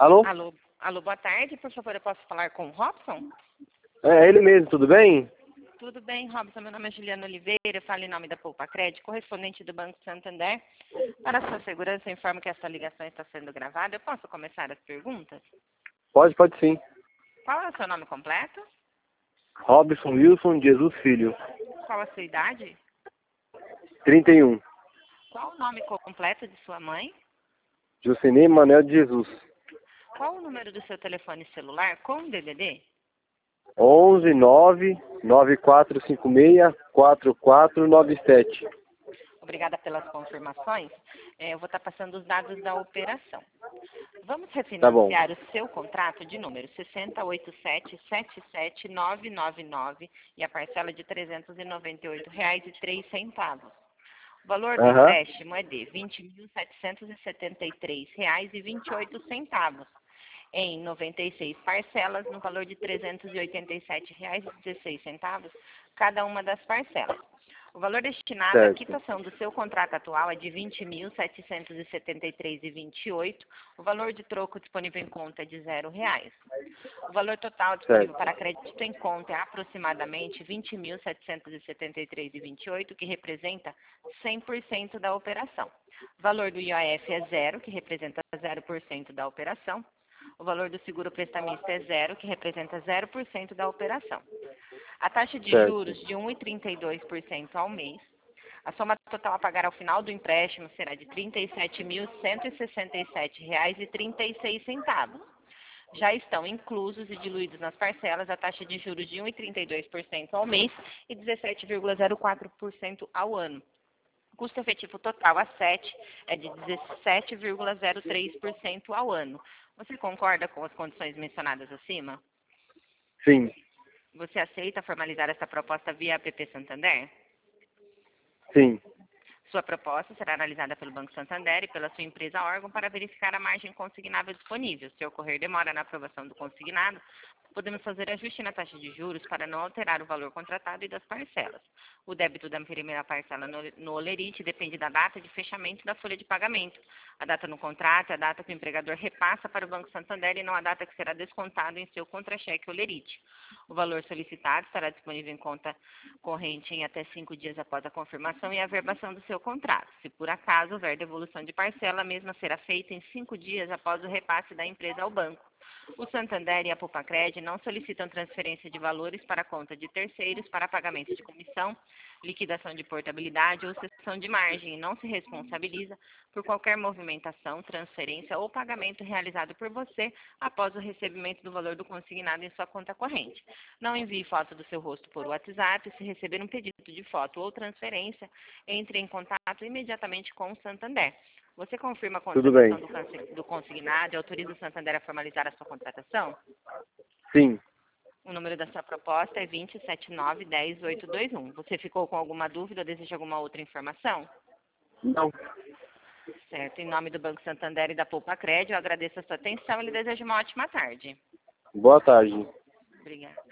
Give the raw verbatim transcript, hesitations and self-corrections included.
Alô? Alô, alô, boa tarde. Por favor, eu posso falar com o Robson? É ele mesmo, tudo bem? Tudo bem, Robson. Meu nome é Juliana Oliveira. Eu falo em nome da Poupa Crédito, correspondente do Banco Santander. Para a sua segurança, eu informo que essa ligação está sendo gravada. Eu posso começar as perguntas? Pode, pode sim. Qual é o seu nome completo? Robson Wilson Jesus Filho, Qual a sua idade? trinta e um. Qual o nome completo de sua mãe? Jucenei Manuel de Jesus. Qual o número do seu telefone celular com D D D? onze nove nove quatro cinco seis quatro quatro nove sete. Obrigada pelas confirmações. É, eu vou estar passando os dados da operação. Vamos Tá bom. refinanciar o seu contrato de número seis zero oito sete sete sete nove nove nove e a parcela de trezentos e noventa e oito reais e três centavos. O valor do Aham. empréstimo é de vinte mil setecentos e setenta e três reais e vinte e oito centavos, em noventa e seis parcelas no valor de trezentos e oitenta e sete reais e dezesseis centavos cada uma das parcelas. O valor destinado à Certo. quitação do seu contrato atual é de vinte mil setecentos e setenta e três reais e vinte e oito centavos. O valor de troco disponível em conta é de zero reais. O valor total disponível Certo. para crédito em conta é aproximadamente vinte mil setecentos e setenta e três reais e vinte e oito centavos, que representa cem por cento da operação. O valor do I O F é zero, que representa zero por cento da operação. O valor do seguro prestamista é zero, que representa zero por cento da operação. A taxa de Certo. juros de um vírgula trinta e dois por cento ao mês. A soma total a pagar ao final do empréstimo será de trinta e sete mil cento e sessenta e sete reais e trinta e seis centavos. Já estão inclusos e diluídos nas parcelas a taxa de juros de um vírgula trinta e dois por cento ao mês e dezessete vírgula zero quatro por cento ao ano. O custo efetivo total a sete é de dezessete vírgula zero três por cento ao ano. Você concorda com as condições mencionadas acima? Sim, Você aceita formalizar essa proposta via app Santander? sim. Sua proposta será analisada pelo Banco Santander e pela sua empresa órgão para verificar a margem consignável disponível. Se ocorrer demora na aprovação do consignado, podemos fazer ajuste na taxa de juros para não alterar o valor contratado e das parcelas. O débito da primeira parcela no, no Olerite depende da data de fechamento da folha de pagamento. A data no contrato é a data que o empregador repassa para o Banco Santander e não a data que será descontado em seu contra-cheque Olerite. O valor solicitado estará disponível em conta corrente em até cinco dias após a confirmação e a averbação do seu contrato. Se por acaso houver devolução de parcela, a mesma será feita em cinco dias após o repasse da empresa ao banco. O Santander e a Poupa Crédito não solicitam transferência de valores para a conta de terceiros para pagamento de comissão, liquidação de portabilidade ou cessão de margem e não se responsabiliza por qualquer movimentação, transferência ou pagamento realizado por você após o recebimento do valor do consignado em sua conta corrente. Não envie foto do seu rosto por WhatsApp. Se receber um pedido de foto ou transferência, entre em contato imediatamente com o Santander. Você confirma a Tudo bem. contratação do consignado e autoriza o Santander a formalizar a sua contratação? Sim. O número da sua proposta é vinte, setenta e nove, dez, oito dois um. Você ficou com alguma dúvida ou deseja alguma outra informação? Não. Certo. Em nome do Banco Santander e da Poupa Crédito, eu agradeço a sua atenção e lhe desejo uma ótima tarde. Boa tarde. Obrigada.